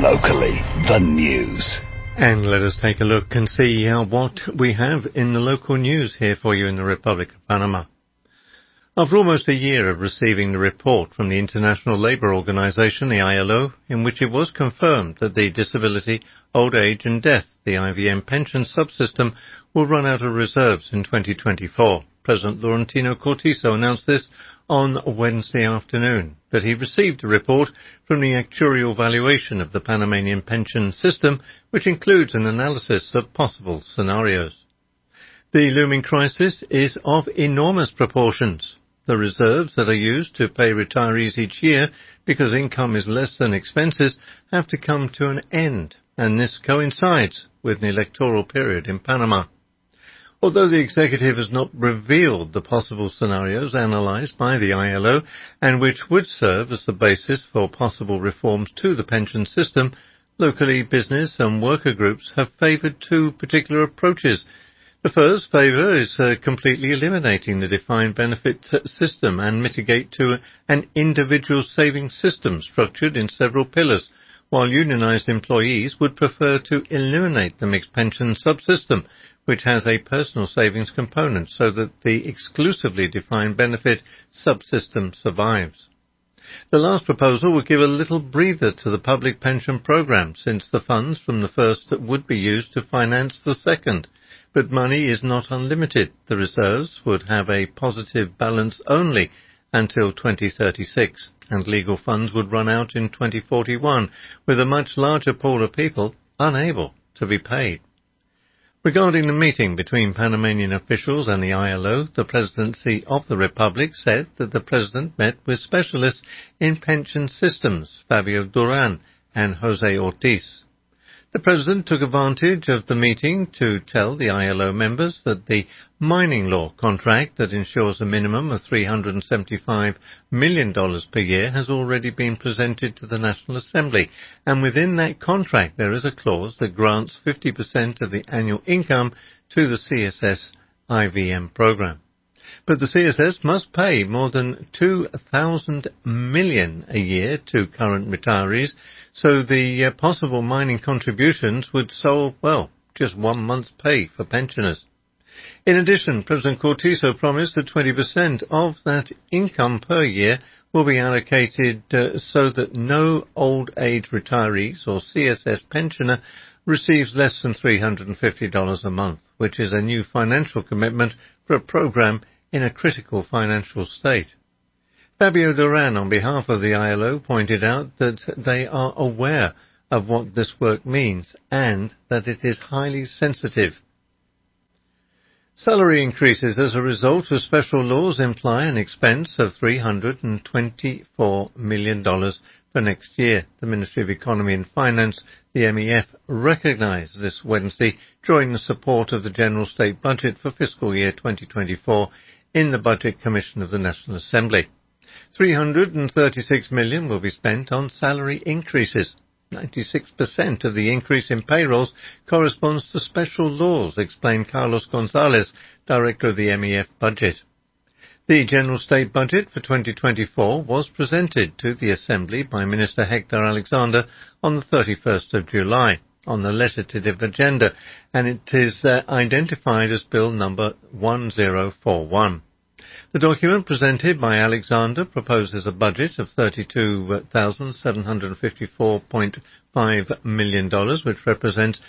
Locally, the news. And let us take a look and see what we have in the local news here for you in the Republic of Panama. After almost a year of receiving the report from the International Labour Organization, the ILO, in which it was confirmed that the Disability, Old Age and Death, the IVM pension subsystem, will run out of reserves in 2024, President Laurentino Cortizo announced this on Wednesday afternoon, that he received a report from the actuarial valuation of the Panamanian pension system, which includes an analysis of possible scenarios. The looming crisis is of enormous proportions. The reserves that are used to pay retirees each year because income is less than expenses have to come to an end, and this coincides with an electoral period in Panama. Although the executive has not revealed the possible scenarios analysed by the ILO and which would serve as the basis for possible reforms to the pension system, locally business and worker groups have favoured two particular approaches. The first favour is completely eliminating the defined benefit system and mitigate to an individual savings system structured in several pillars, while unionised employees would prefer to eliminate the mixed pension subsystem, which has a personal savings component, so that the exclusively defined benefit subsystem survives. The last proposal would give a little breather to the public pension programme, since the funds from the first would be used to finance the second. But money is not unlimited. The reserves would have a positive balance only until 2036, and legal funds would run out in 2041, with a much larger pool of people unable to be paid. Regarding the meeting between Panamanian officials and the ILO, the Presidency of the Republic said that the President met with specialists in pension systems, Fabio Duran and Jose Ortiz. The President took advantage of the meeting to tell the ILO members that the mining law contract that ensures a minimum of $375 million per year has already been presented to the National Assembly, and within that contract there is a clause that grants 50% of the annual income to the CSS IVM program. But the CSS must pay more than $2,000 million a year to current retirees, so the possible mining contributions would solve, just 1 month's pay for pensioners. In addition, President Cortizo promised that 20% of that income per year will be allocated so that no old age retirees or CSS pensioner receives less than $350 a month, which is a new financial commitment for a program in a critical financial state. Fabio Duran, on behalf of the ILO, pointed out that they are aware of what this work means and that it is highly sensitive. Salary increases as a result of special laws imply an expense of $324 million for next year. The Ministry of Economy and Finance, the MEF, recognised this Wednesday, drawing the support of the General State Budget for fiscal year 2024 in the Budget Commission of the National Assembly. $336 million will be spent on salary increases. 96% of the increase in payrolls corresponds to special laws, explained Carlos Gonzalez, Director of the MEF Budget. The General State Budget for 2024 was presented to the Assembly by Minister Hector Alexander on the 31st of July on the legislative agenda, and it is identified as Bill number 1041. The document presented by Alexander proposes a budget of $32,754.5 million, which represents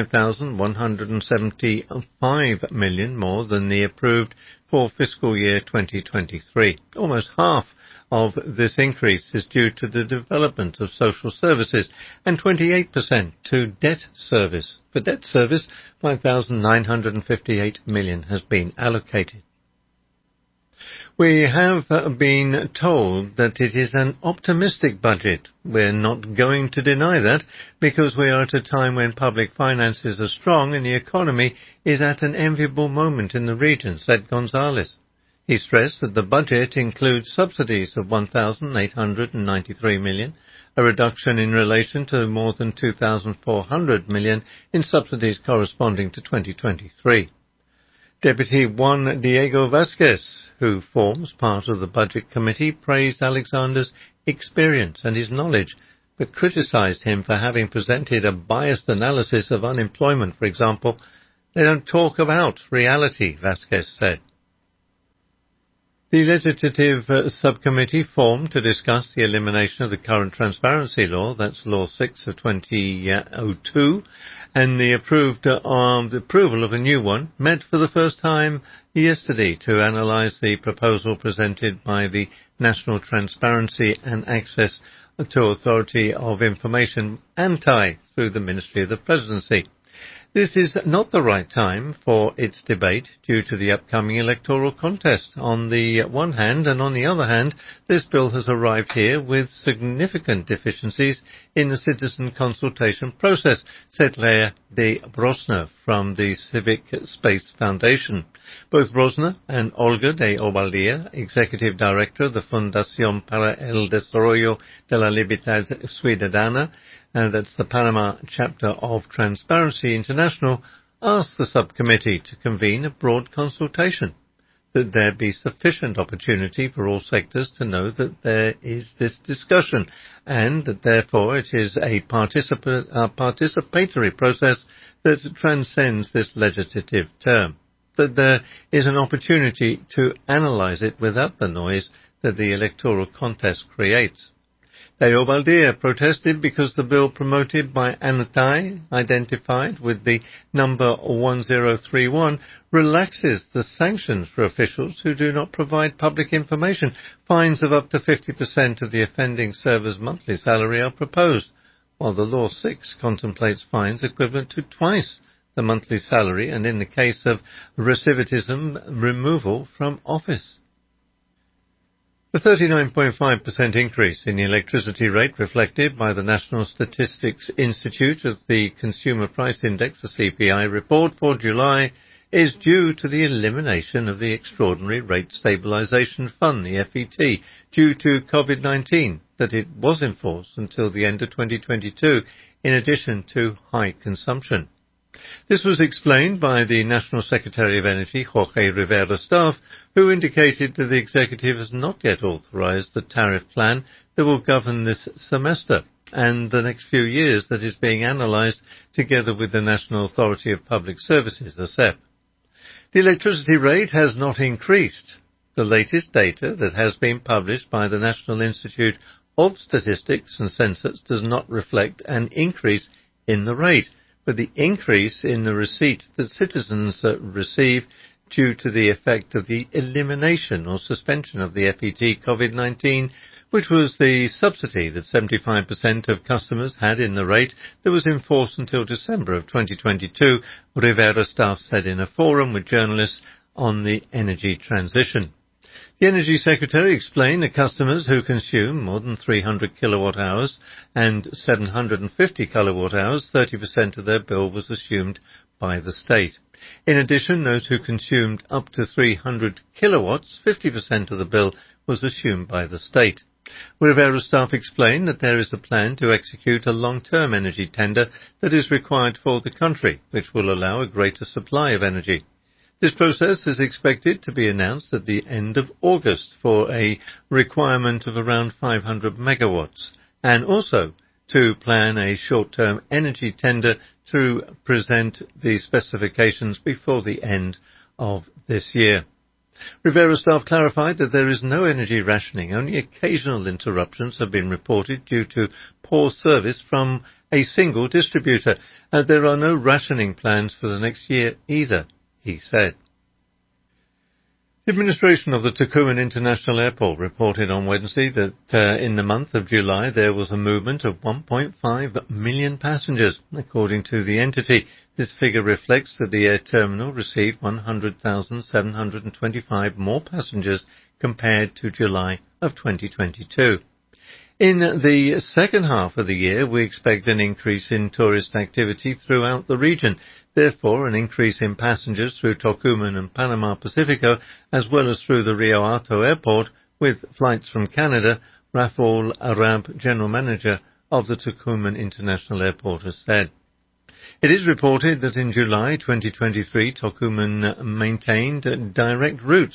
$5,175 million more than the approved for fiscal year 2023. Almost half of this increase is due to the development of social services and 28% to debt service. For debt service, $5,958 million has been allocated. We have been told that it is an optimistic budget. We're not going to deny that, because we are at a time when public finances are strong and the economy is at an enviable moment in the region, said Gonzalez. He stressed that the budget includes subsidies of $1,893 million, a reduction in relation to more than $2,400 million in subsidies corresponding to 2023. Deputy Juan Diego Vasquez, who forms part of the Budget Committee, praised Alexander's experience and his knowledge but criticized him for having presented a biased analysis of unemployment, for example. They don't talk about reality, Vasquez said. The legislative subcommittee formed to discuss the elimination of the current transparency law, that's Law 6 of 2002, and the approval of a new one, met for the first time yesterday to analyse the proposal presented by the National Transparency and Access to Authority of Information, ANTI, through the Ministry of the Presidency. This is not the right time for its debate due to the upcoming electoral contest on the one hand, and on the other hand, this bill has arrived here with significant deficiencies in the citizen consultation process, said Lea de Brosner from the Civic Space Foundation. Both Brosner and Olga de Obaldia, Executive Director of the Fundación para el Desarrollo de la Libertad Ciudadana, and that's the Panama chapter of Transparency International, asked the subcommittee to convene a broad consultation, that there be sufficient opportunity for all sectors to know that there is this discussion, and that therefore it is a participatory process that transcends this legislative term, that there is an opportunity to analyse it without the noise that the electoral contest creates. De Obaldia protested because the bill promoted by ANTI, identified with the number 1031, relaxes the sanctions for officials who do not provide public information. Fines of up to 50% of the offending server's monthly salary are proposed, while the Law 6 contemplates fines equivalent to twice the monthly salary, and in the case of recidivism, removal from office. The 39.5% increase in the electricity rate reflected by the National Statistics Institute of the Consumer Price Index, the CPI, report for July is due to the elimination of the Extraordinary Rate Stabilisation Fund, the FET, due to COVID-19, that it was in force until the end of 2022, in addition to high consumption. This was explained by the National Secretary of Energy, Jorge Rivera Staff, who indicated that the executive has not yet authorised the tariff plan that will govern this semester and the next few years, that is being analysed together with the National Authority of Public Services, the SEP. The electricity rate has not increased. The latest data that has been published by the National Institute of Statistics and Census does not reflect an increase in the rate, but the increase in the receipt that citizens receive due to the effect of the elimination or suspension of the FET COVID-19, which was the subsidy that 75% of customers had in the rate that was in force until December of 2022, Rivera Staff said in a forum with journalists on the energy transition. The Energy Secretary explained that customers who consume more than 300 kilowatt-hours and 750 kilowatt-hours, 30% of their bill was assumed by the state. In addition, those who consumed up to 300 kilowatts, 50% of the bill was assumed by the state. Rivera Staff explained that there is a plan to execute a long-term energy tender that is required for the country, which will allow a greater supply of energy. This process is expected to be announced at the end of August for a requirement of around 500 megawatts, and also to plan a short-term energy tender to present the specifications before the end of this year. Rivera Staff clarified that there is no energy rationing. Only occasional interruptions have been reported due to poor service from a single distributor, and there are no rationing plans for the next year either, he said. The administration of the Tocumen International Airport reported on Wednesday that in the month of July there was a movement of 1.5 million passengers. According to the entity, this figure reflects that the air terminal received 100,725 more passengers compared to July of 2022. In the second half of the year, we expect an increase in tourist activity throughout the region. Therefore, an increase in passengers through Tocumen and Panama Pacifico, as well as through the Rio Hato Airport, with flights from Canada, Rafael Arab, General Manager of the Tocumen International Airport, has said. It is reported that in July 2023, Tocumen maintained direct routes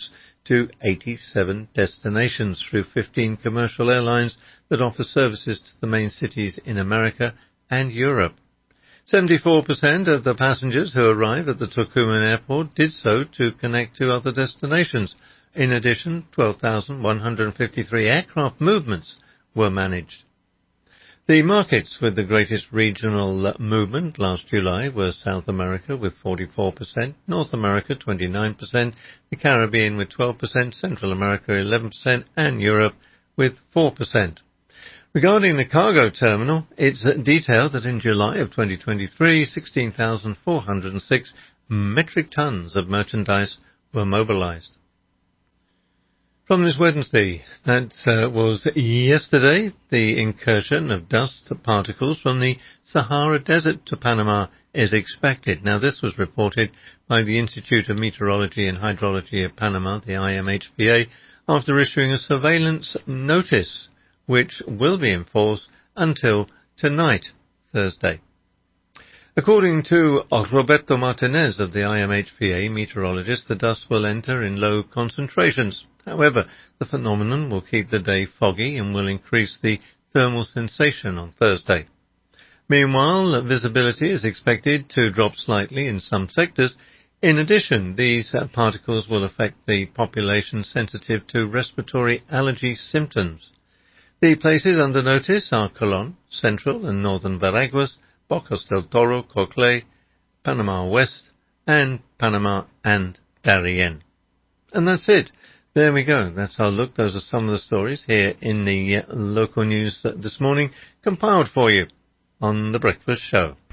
to 87 destinations through 15 commercial airlines that offer services to the main cities in America and Europe. 74% of the passengers who arrive at the Tocumen airport did so to connect to other destinations. In addition, 12,153 aircraft movements were managed. The markets with the greatest regional movement last July were South America with 44%, North America 29%, the Caribbean with 12%, Central America 11%, and Europe with 4%. Regarding the cargo terminal, it's detailed that in July of 2023, 16,406 metric tons of merchandise were mobilized. From this Wednesday, that was yesterday, the incursion of dust particles from the Sahara Desert to Panama is expected. Now, this was reported by the Institute of Meteorology and Hydrology of Panama, the IMHPA, after issuing a surveillance notice, which will be enforced until tonight, Thursday. According to Roberto Martinez of the IMHPA meteorologist, the dust will enter in low concentrations. However, the phenomenon will keep the day foggy and will increase the thermal sensation on Thursday. Meanwhile, visibility is expected to drop slightly in some sectors. In addition, these particles will affect the population sensitive to respiratory allergy symptoms. The places under notice are Colón, Central and Northern Veraguas, Bocas del Toro, Coclé, Panama West, and Panama and Darien. And that's it. There we go. That's our look. Those are some of the stories here in the local news this morning, compiled for you on The Breakfast Show.